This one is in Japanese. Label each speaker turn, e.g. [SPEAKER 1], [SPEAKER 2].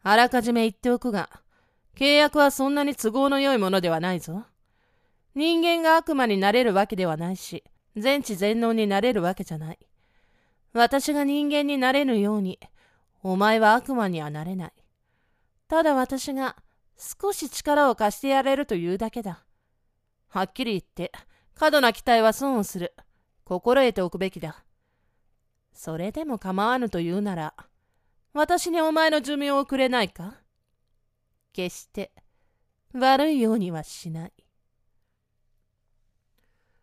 [SPEAKER 1] あらかじめ言っておくが、契約はそんなに都合の良いものではないぞ。人間が悪魔になれるわけではないし、全知全能になれるわけじゃない。私が人間になれぬように、お前は悪魔にはなれない。ただ私が少し力を貸してやれるというだけだ。はっきり言って、過度な期待は損をする。心得ておくべきだ。それでも構わぬというなら、私にお前の寿命をくれないか？決して悪いようにはしない。